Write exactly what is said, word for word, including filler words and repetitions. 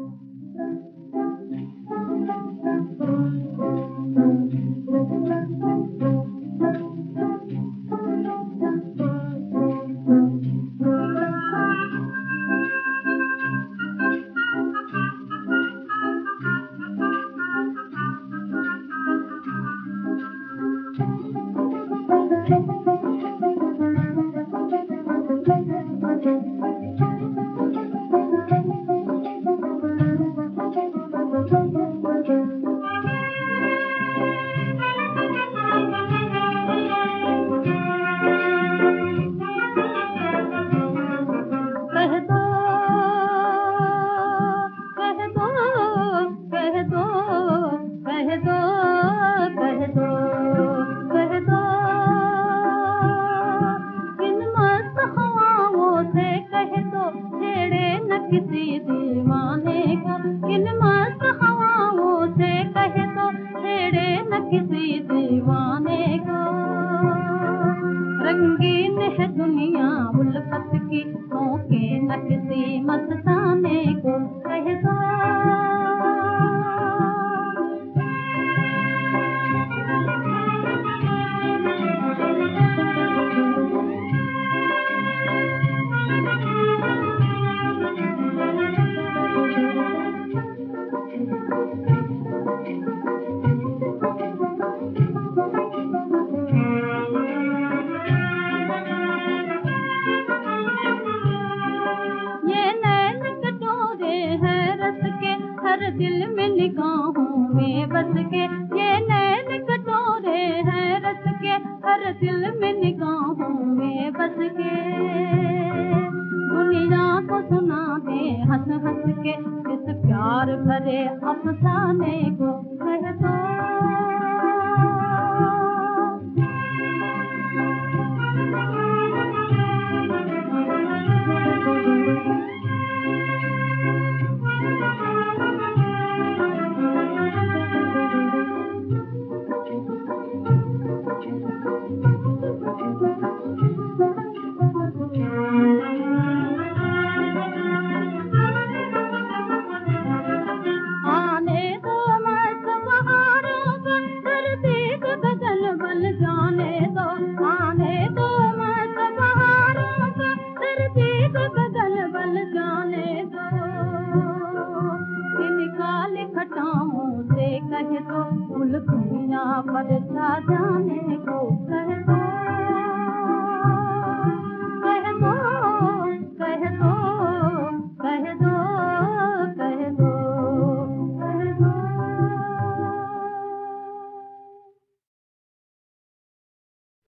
किसी दीवाने को इन मस्त हवाओं से कहे तो छेड़े न किसी दीवाने को। रंगीन है दुनिया उल्फत की, रोके न किसी मस्ताने को कहे तो। हर दिल में निगाहों में बस के ये नैन कटोरे हैं रस के, हर दिल में निगाहों में बस के। दुनिया को सुना दे हंस हंस के इस प्यार भरे अफसाने को कह दो। खटाओं से कहे तो फूल दुनिया पर छा जाने को कहे तो।